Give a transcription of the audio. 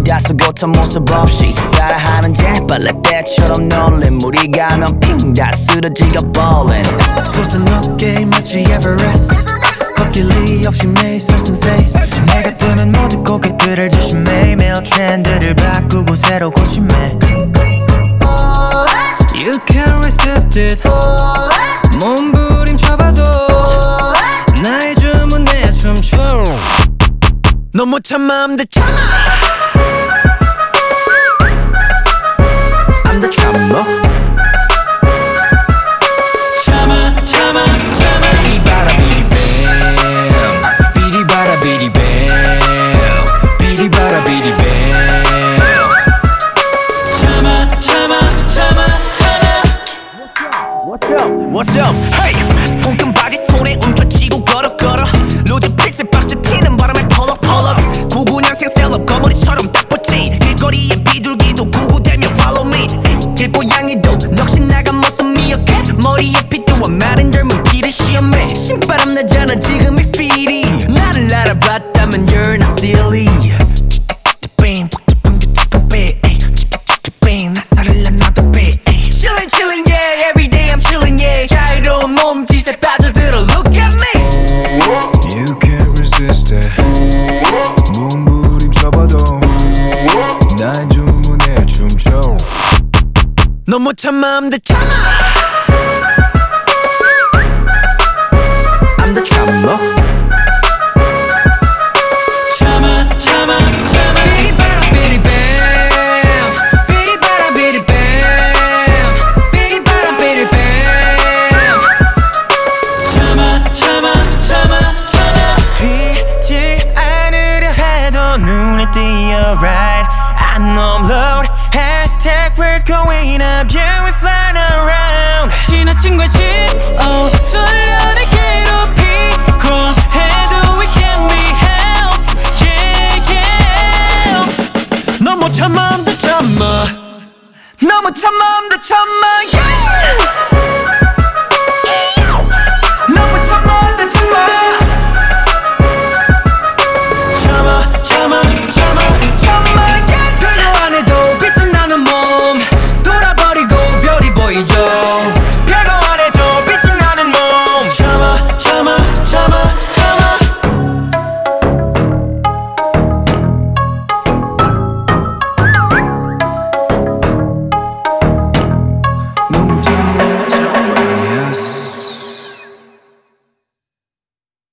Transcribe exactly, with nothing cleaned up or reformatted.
다소곳한 모습 없이 따라하는 재빨래 때처럼 놀린 물이 가면 핑 다 쓰러지가 ballin'. 솟은 어깨 마치 에버레스트 걷길이 없이 매일 설승세 내가 뜨면 모든 고객들을 조심해 매일 트렌드를 바꾸고 새로 고침해 You can't resist it 몸부림쳐봐도 나의 주문에 춤춰 넌 못 참아 I'm the 참아 I'm the 참아 참아 참아 참아 비리바라 비리뱀 비리바라 비리뱀 비리바라 비리뱀 참아 참아 참아 참아 What's up? What's up? Hey! 통큰 바지 손에 움켜쥐고 걸어 걸어 루즈 핏을 박스 튀는 바람에 펄럭펄럭 구구년생 셀럽 거머리처럼 딱 붙지 길거리에 비둘기도 구구대며 follow me 길고양이도 넋이 나간 모습 미역해 머리에 핏대와 마른 젊은 피를 시험해 신바람 나잖아 지금 이 필이 나를 알아봤다면 you're not silly Chillin' chillin' yeah every day I'm chillin' yeah 자유로운 몸짓에 빠져들어 look at me You can't resist it 몸부림쳐봐도 나의 주문에 춤춰 넌 못 참아 I'm the 참아 I'm the 참아 참아 참아 참아 비리바라 비리뱀 비리바라 비리뱀 비리바라 비리뱀 참아 참아 참아 참아 피지 않으려 해도 눈에 띄어 right I know I'm load Hashtag we're going up yeah we flying around 지나친 관심 oh 돌려 내 괴롭히고 해도 we can be helped yeah yeah 너 못 참아 I'm the 참아 너 못 참아 I'm the 참아 yeah